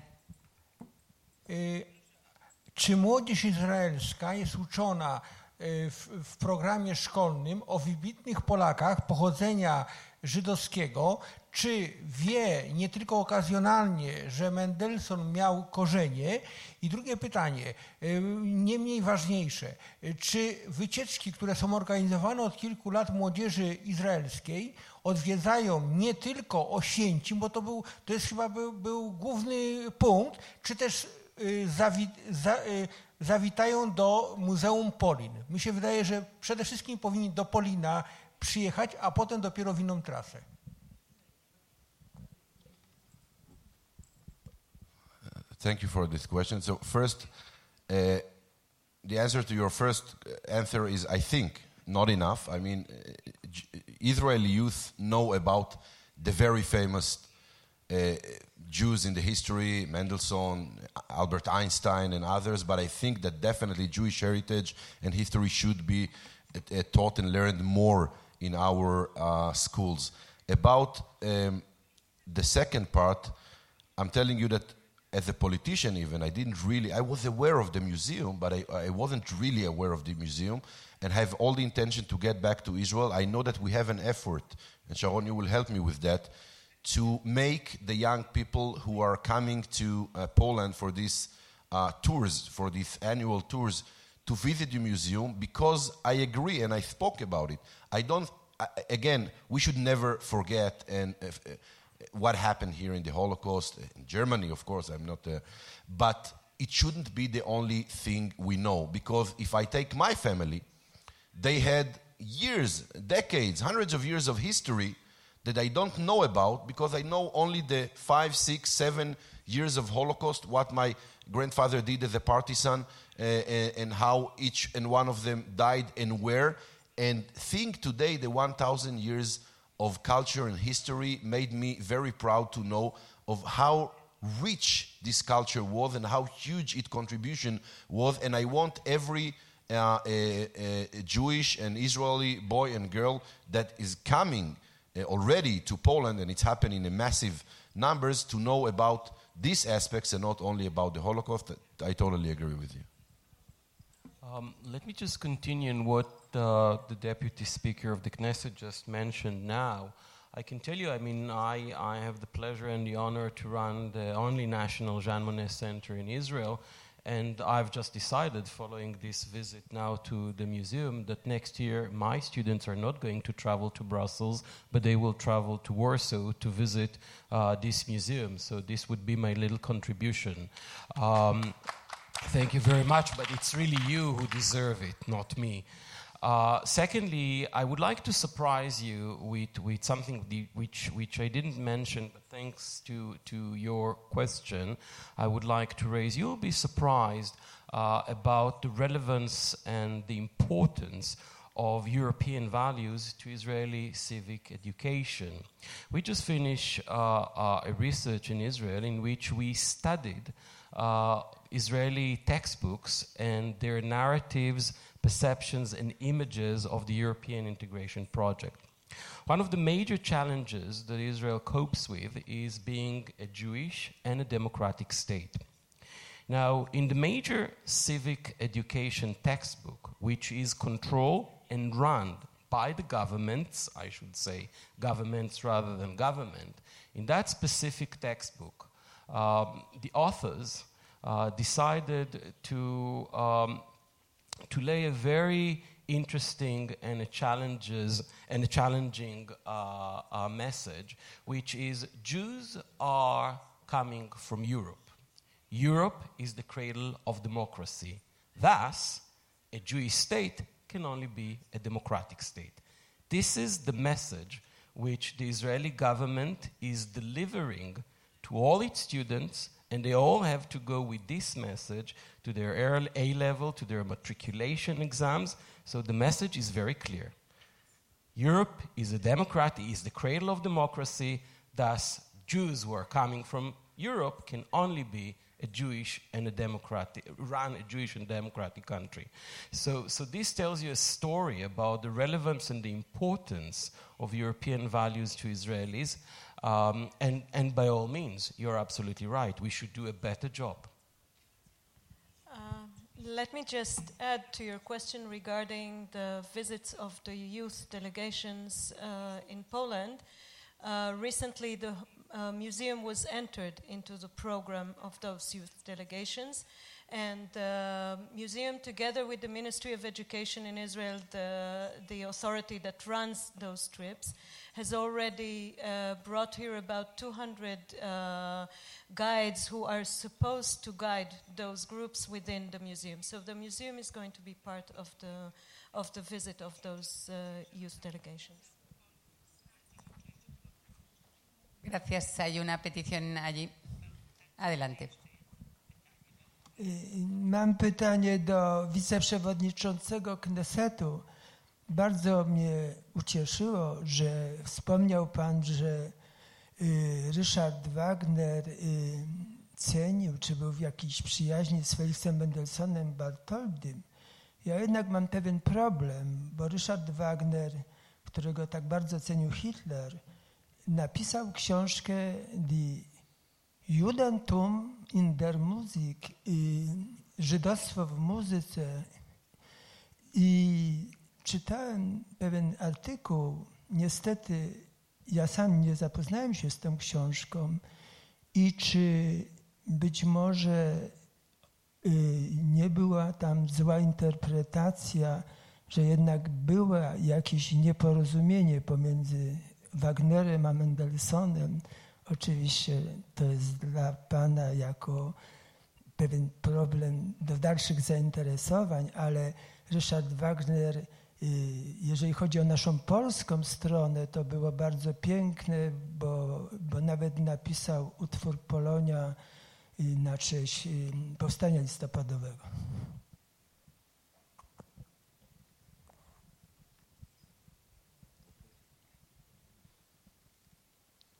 Czy młodzież izraelska jest uczona w programie szkolnym o wybitnych Polakach pochodzenia żydowskiego, czy wie nie tylko okazjonalnie, że Mendelssohn miał korzenie? I drugie pytanie, nie mniej ważniejsze, czy wycieczki, które są organizowane od kilku lat młodzieży izraelskiej, odwiedzają nie tylko Oświęcim, bo to jest chyba był główny punkt, czy też zawitają do Muzeum Polin. Mi się wydaje, że przede wszystkim powinni do Polina przyjechać, a potem dopiero w inną trasę. Thank you for this question. So first, the answer to your first answer is, I think, not enough. I mean, Israeli youth know about the very famous Jews in the history, Mendelssohn, Albert Einstein, and others, but I think that definitely Jewish heritage and history should be taught and learned more in our schools. About the second part, I'm telling you that as a politician even, I was aware of the museum, but I wasn't really aware of the museum, and have all the intention to get back to Israel. I know that we have an effort, and Sharon, you will help me with that, to make the young people who are coming to Poland for these tours, for these annual tours, to visit the museum, because I agree, and I spoke about it. Again, we should never forget what happened here in the Holocaust, in Germany, of course, I'm not there, but it shouldn't be the only thing we know, because if I take my family, they had years, decades, hundreds of years of history that I don't know about, because I know only the 5, 6, 7 years of Holocaust, what my grandfather did as a partisan, and how each and one of them died and where. And think today, the 1,000 years of culture and history made me very proud to know of how rich this culture was and how huge its contribution was. And I want every Jewish and Israeli boy and girl that is coming already to Poland, and it's happening in massive numbers, to know about these aspects and not only about the Holocaust. I totally agree with you. Let me just continue in what the Deputy Speaker of the Knesset just mentioned now. I can tell you, I have the pleasure and the honor to run the only national Jean Monnet Center in Israel, and I've just decided, following this visit now to the museum, that next year my students are not going to travel to Brussels, but they will travel to Warsaw to visit this museum. So this would be my little contribution. Thank you very much, but it's really you who deserve it, not me. Secondly, I would like to surprise you with something which I didn't mention, but thanks to your question, I would like to raise. You'll be surprised about the relevance and the importance of European values to Israeli civic education. We just finished a research in Israel in which we studied Israeli textbooks and their narratives, perceptions, and images of the European integration project. One of the major challenges that Israel copes with is being a Jewish and a democratic state. Now, in the major civic education textbook, which is controlled and run by the governments, I should say governments rather than government, in that specific textbook, the authors decided to lay a very interesting and a challenging message, which is Jews are coming from Europe. Europe is the cradle of democracy. Thus, a Jewish state can only be a democratic state. This is the message which the Israeli government is delivering to all its students, and they all have to go with this message to their A-level, to their matriculation exams. So the message is very clear. Europe is a democracy, is the cradle of democracy. Thus, Jews who are coming from Europe can only be a Jewish and a democratic country. So this tells you a story about the relevance and the importance of European values to Israelis. And by all means, you're absolutely right. We should do a better job. Let me just add to your question regarding the visits of the youth delegations in Poland. Recently, the museum was entered into the program of those youth delegations, and the museum, together with the Ministry of Education in Israel, the authority that runs those trips, has already brought here about 200 guides who are supposed to guide those groups within the museum. So the museum is going to be part of the visit of those youth delegations. Gracias. Hay una petición allí. Adelante. Mam pytanie do wiceprzewodniczącego Knesetu. Bardzo mnie ucieszyło, że wspomniał Pan, że Ryszard Wagner cenił, czy był w jakiejś przyjaźni z Felixem Mendelssohnem Bartholdym. Ja jednak mam pewien problem, bo Ryszard Wagner, którego tak bardzo cenił Hitler, napisał książkę Die Judentum in der Musik, żydostwo w muzyce, i czytałem pewien artykuł. Niestety ja sam nie zapoznałem się z tą książką i czy być może nie była tam zła interpretacja, że jednak było jakieś nieporozumienie pomiędzy Wagnerem a Mendelssohnem. Oczywiście to jest dla Pana jako pewien problem do dalszych zainteresowań, ale Ryszard Wagner, jeżeli chodzi o naszą polską stronę, to było bardzo piękne, bo nawet napisał utwór Polonia na cześć Powstania Listopadowego.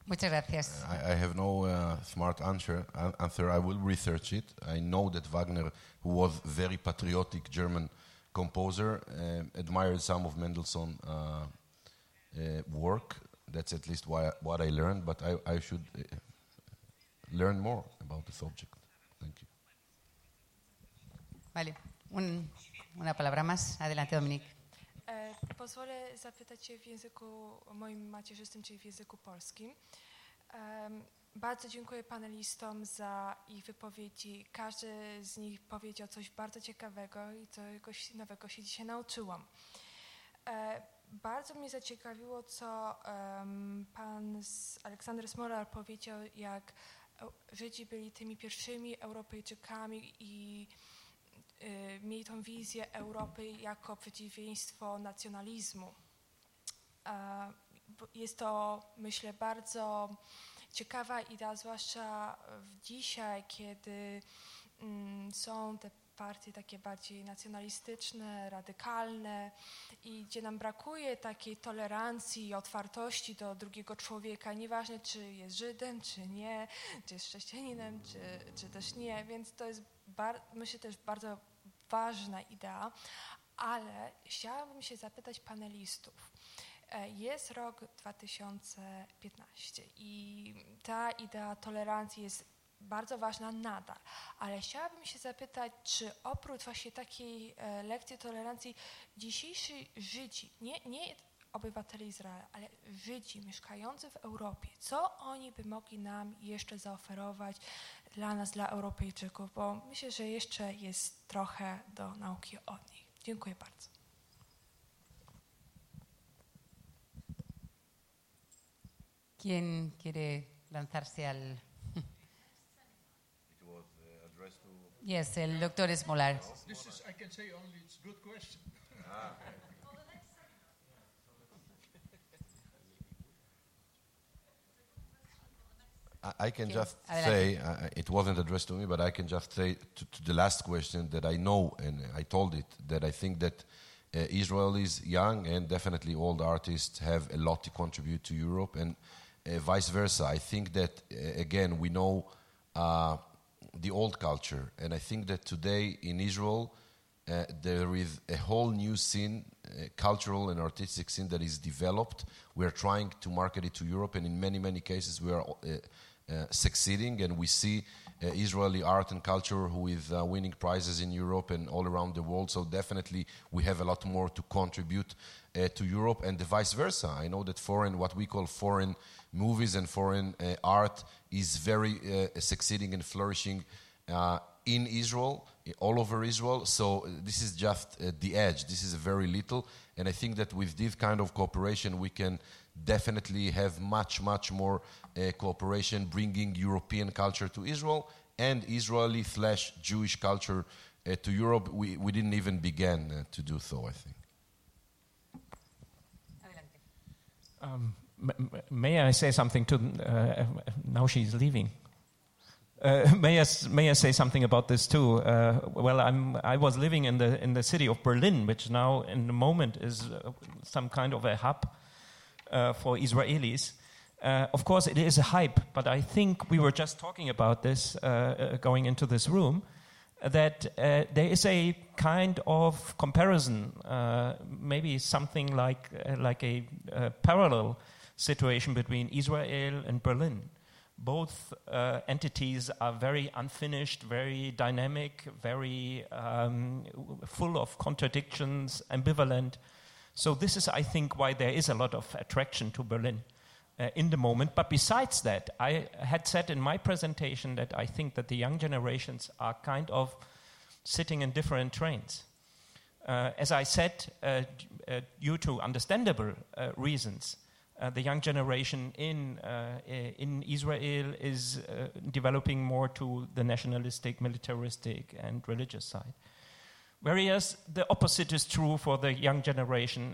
Muchas gracias. I have no smart answer. I will research it. I know that Wagner, who was very patriotic German composer, admired some of Mendelssohn's work. That's at least what I learned, but I should learn more about the subject. Thank you. Vale, una palabra más. Adelante, Dominique. Pozwolę zapytać się w języku moim macierzystym, czyli w języku polskim. Bardzo dziękuję panelistom za ich wypowiedzi. Każdy z nich powiedział coś bardzo ciekawego i czegoś nowego się dzisiaj nauczyłam. Bardzo mnie zaciekawiło, co pan Aleksander Smolar powiedział, jak Żydzi byli tymi pierwszymi Europejczykami i mieli tą wizję Europy jako przeciwieństwo nacjonalizmu. Jest to, myślę, bardzo ciekawa idea, zwłaszcza dzisiaj, kiedy są te partie takie bardziej nacjonalistyczne, radykalne i gdzie nam brakuje takiej tolerancji i otwartości do drugiego człowieka, nieważne czy jest Żydem, czy nie, czy jest chrześcijaninem, czy też nie, więc to jest, myślę, też bardzo ważna idea, ale chciałabym się zapytać panelistów. Jest rok 2015 i ta idea tolerancji jest bardzo ważna nadal, ale chciałabym się zapytać, czy oprócz właśnie takiej lekcji tolerancji dzisiejsi Żydzi, nie obywatele Izraela, ale Żydzi mieszkający w Europie, co oni by mogli nam jeszcze zaoferować dla nas, dla Europejczyków, bo myślę, że jeszcze jest trochę do nauki od nich. Dziękuję bardzo. ¿Quién quiere lanzarse al...? Yes, el doctor Smolar. This is, I can say only it's a good question. I can just say, it wasn't addressed to me, but I can just say to the last question that I know, and I told it, that I think that Israelis, young and definitely old artists, have a lot to contribute to Europe, and vice versa. I think that, again, we know the old culture, and I think that today in Israel, there is a whole new scene, cultural and artistic scene that is developed. We are trying to market it to Europe, and in many, many cases we are succeeding, and we see Israeli art and culture who is winning prizes in Europe and all around the world. So definitely we have a lot more to contribute to Europe, and the vice versa. I know that what we call foreign movies and foreign art is very succeeding and flourishing in Israel, all over Israel. So this is just the edge. This is very little, and I think that with this kind of cooperation we can definitely have much, much more cooperation, bringing European culture to Israel and Israeli/Jewish culture to Europe. We didn't even begin to do so, I think. May I say something to, now she's leaving. May I say something about this too? Well, I was living in the city of Berlin, which now in the moment is some kind of a hub for Israelis. Of course, it is a hype, but I think we were just talking about this going into this room, that there is a kind of comparison, maybe something like a parallel situation between Israel and Berlin. Both entities are very unfinished, very dynamic, very full of contradictions, ambivalent. So this is, I think, why there is a lot of attraction to Berlin in the moment. But besides that, I had said in my presentation that I think that the young generations are kind of sitting in different trains. As I said, due to understandable reasons, the young generation in Israel is developing more to the nationalistic, militaristic, and religious side. Whereas the opposite is true for the young generation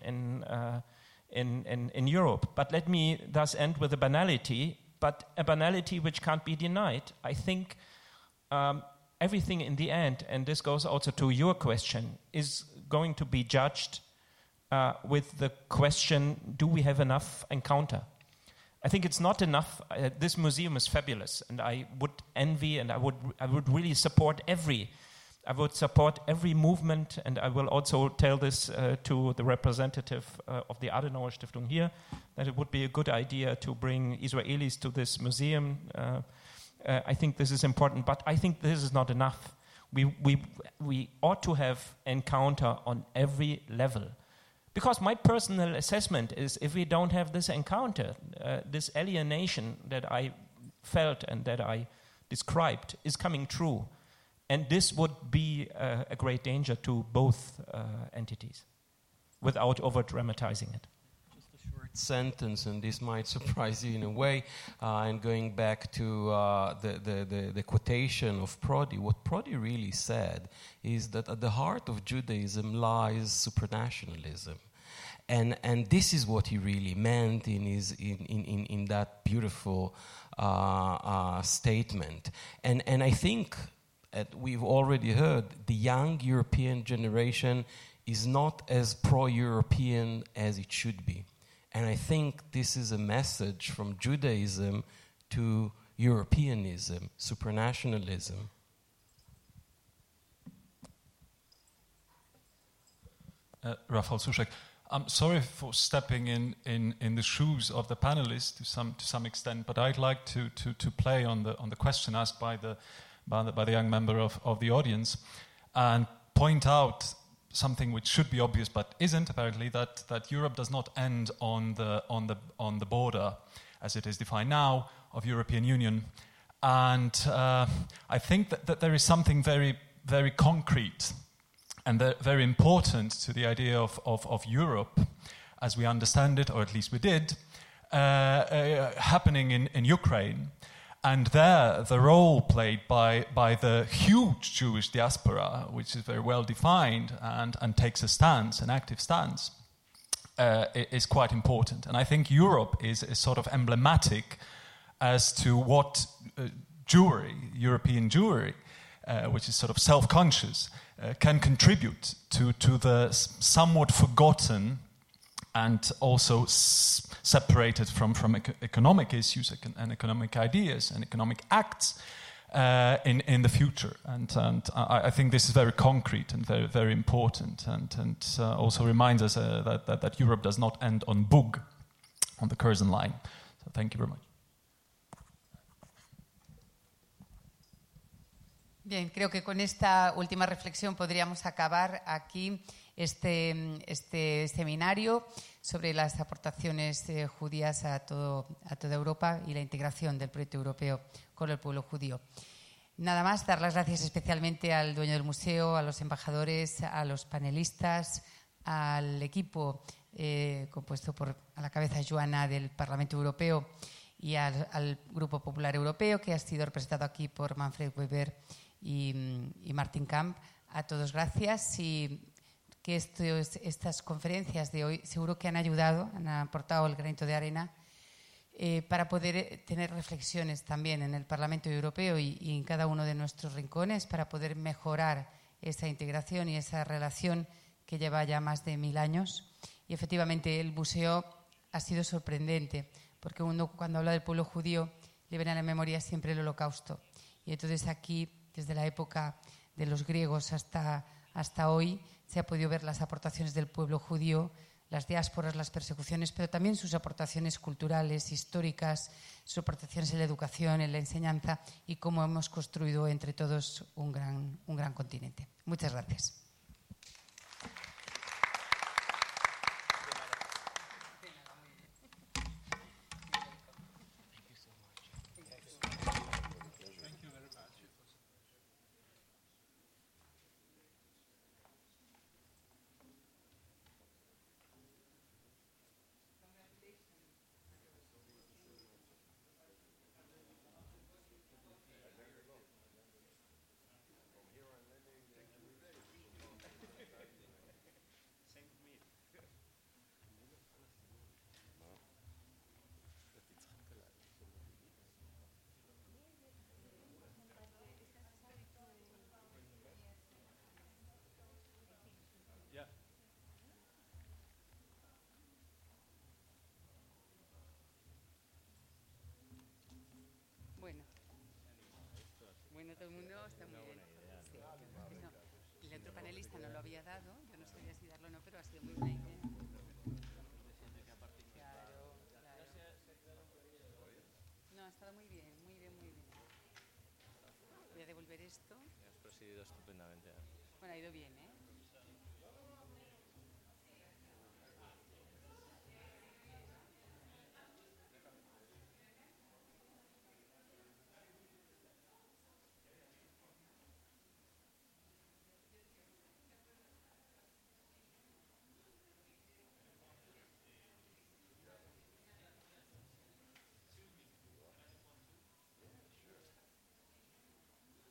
in Europe. But let me thus end with a banality, but a banality which can't be denied. I think everything in the end, and this goes also to your question, is going to be judged with the question, do we have enough encounter? I think it's not enough. This museum is fabulous, and I would envy, and I would really support every movement, and I will also tell this to the representative of the Adenauer Stiftung here, that it would be a good idea to bring Israelis to this museum. I think this is important, but I think this is not enough. We ought to have encounter on every level. Because my personal assessment is if we don't have this encounter, this alienation that I felt and that I described is coming true. And this would be a great danger to both entities without over-dramatizing it. Just a short sentence, and this might surprise you in a way, and going back to the quotation of Prodi, what Prodi really said is that at the heart of Judaism lies supranationalism. And this is what he really meant in that beautiful statement. And I think we've already heard the young European generation is not as pro-European as it should be. And I think this is a message from Judaism to Europeanism, supranationalism. Rafał Suszek. I'm sorry for stepping in the shoes of the panelists to some extent, but I'd like to play on the question asked by the young member of the audience, and point out something which should be obvious but isn't apparently, that Europe does not end on the border as it is defined now of European Union, and I think that there is something very, very concrete and very important to the idea of Europe, as we understand it, or at least we did, happening in Ukraine. And there, the role played by the huge Jewish diaspora, which is very well defined and takes a stance, an active stance, is quite important. And I think Europe is sort of emblematic as to what Jewry, European Jewry, which is sort of self-conscious, can contribute to the somewhat forgotten and also separated from economic issues and economic ideas and economic acts in the future. And I think this is very concrete and very, very important, and also reminds us that Europe does not end on Bug, on the Curzon line. So thank you very much. Bien, creo que con esta última reflexión podríamos acabar aquí este seminario sobre las aportaciones judías a toda Europa y la integración del proyecto europeo con el pueblo judío. Nada más, dar las gracias especialmente al dueño del museo, a los embajadores, a los panelistas, al equipo compuesto a la cabeza Joana del Parlamento Europeo y al Grupo Popular Europeo, que ha sido representado aquí por Manfred Weber y Martin Kamp. A todos gracias, y que estas conferencias de hoy seguro que han ayudado, han aportado el granito de arena para poder tener reflexiones también en el Parlamento Europeo y en cada uno de nuestros rincones, para poder mejorar esa integración y esa relación que lleva ya más de 1000 años. Y efectivamente el museo ha sido sorprendente, porque uno cuando habla del pueblo judío le viene a la memoria siempre el Holocausto. Y entonces aquí, desde la época de los griegos hasta hoy, se ha podido ver las aportaciones del pueblo judío, las diásporas, las persecuciones, pero también sus aportaciones culturales, históricas, sus aportaciones en la educación, en la enseñanza, y cómo hemos construido entre todos un gran continente. Muchas gracias. No todo el mundo está muy bien. Sí, no. El otro panelista no lo había dado, yo no sabía si darlo o no, pero ha sido muy buena idea. Claro, claro. No, ha estado muy bien, muy bien, muy bien. Voy a devolver esto. Has presidido estupendamente. Bueno, ha ido bien, ¿eh?